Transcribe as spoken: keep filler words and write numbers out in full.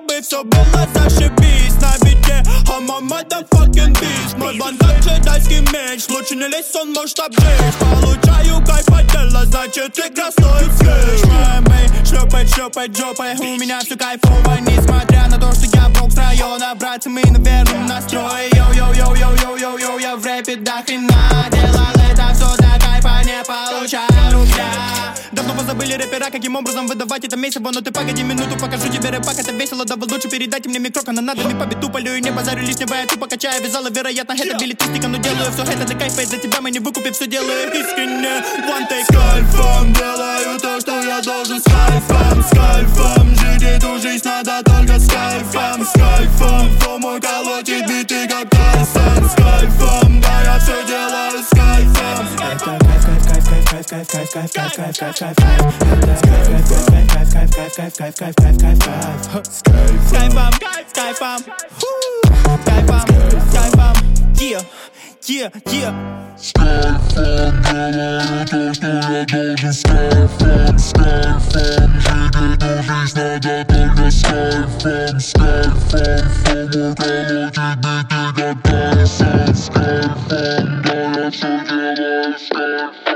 чтобы все было зашибись. На бите I'm a motherfucking beast. Мой бандаж, джедайский меч. Лучше не лезь, он может обжечь. Получаю кайф от дела, значит игра стоит свеч. Шлепает, шлепает жопой. У меня все кайфово, несмотря на то, что я бог с района. Братцы, мы на верном настрое. Йоу-йоу-йоу-йоу-йоу-йоу, я в рэпе до хрена. Делал это все до кайфа, не получаю рубля. Давно позабыли рэпера, каким образом выдавать это месиво. Но ты погоди минуту, покажу тебе рэпак, это весело. Да вы лучше передайте мне микро, канонадами по биту полю и не базарю лишнего, я тупо качаю вязала. Вероятно, это билетистика, но делаю все это для кайфа. Из-за тебя мы не выкупим, все делаю искренне. One take. С кайфом делаю то, что я должен. С кайфом, с кайфом жить эту жизнь надо только с кайфом. С кайфом, флоу мой колотит биты как Тайсон. С кайфом, да я все делаю с кайфом. Это кайф, кайф, кайф, кайф, кайф, кайф, кайф, кайф, кайф, кайф. Это кайф, кайф, кайф, кайф, кайф, кайф, кайф, кайф, кайф. С кайфом, с кайфом, с кайфом, с кайфом. Yeah, yeah, yeah. С кайфом делаю то, что я должен. С кайфом, с кайфом жить эту жизнь надо только с кайфом. С кайфом, флоу мой колотит биты как Тайсон. С кайфом, да я все делаю с кайфом.